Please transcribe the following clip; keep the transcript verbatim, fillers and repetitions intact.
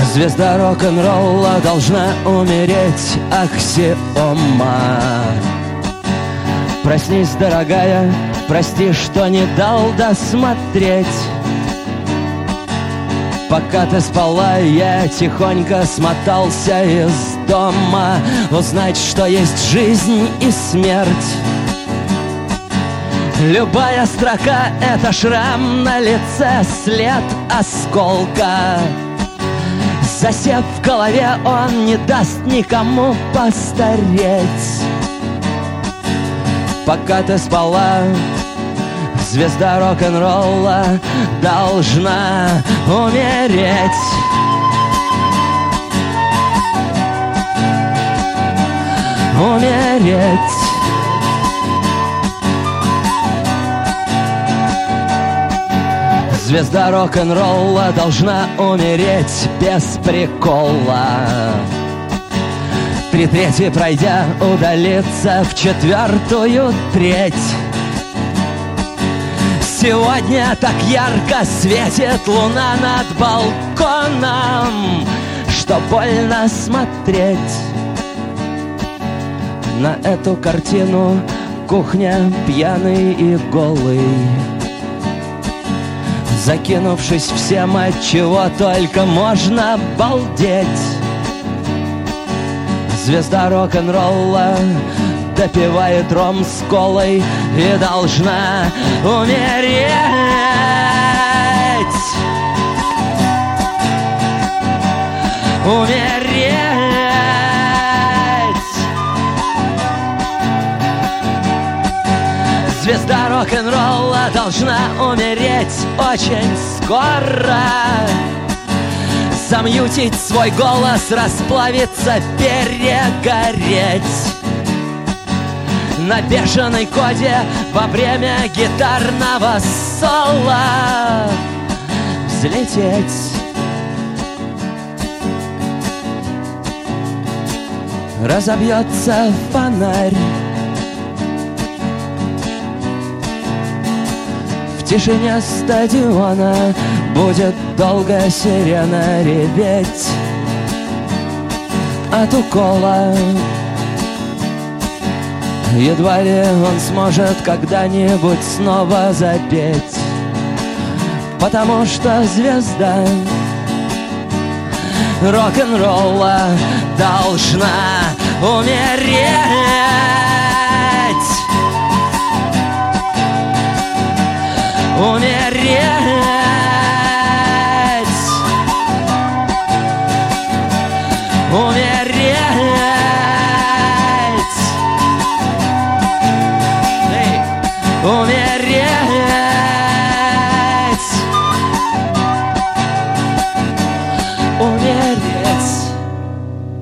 Звезда рок-н-ролла должна умереть, аксиома. Проснись, дорогая, прости, что не дал досмотреть. Пока ты спала, я тихонько смотался из дома, узнать, что есть жизнь и смерть. Любая строка — это шрам на лице, след осколка. Засев в голове, он не даст никому постареть. Пока ты спала, звезда рок-н-ролла должна умереть. Умереть. Звезда рок-н-ролла должна умереть без прикола. Три трети пройдя, удалиться в четвертую треть. Сегодня так ярко светит луна над балконом, что больно смотреть на эту картину. Кухня, пьяный и голый, закинувшись всем, от чего только можно балдеть. Звезда рок-н-ролла допивает ром с колой и должна умереть. Умереть. Звезда рок-н-ролла должна умереть очень скоро. Замьютить свой голос, расплавиться, перегореть. На бешеной коде во время гитарного соло взлететь. Разобьется фонарь. В тишине стадиона будет долго сирена реветь от укола. Едва ли он сможет когда-нибудь снова запеть, потому что звезда рок-н-ролла должна умереть. Умереть. Умереть. Умереть.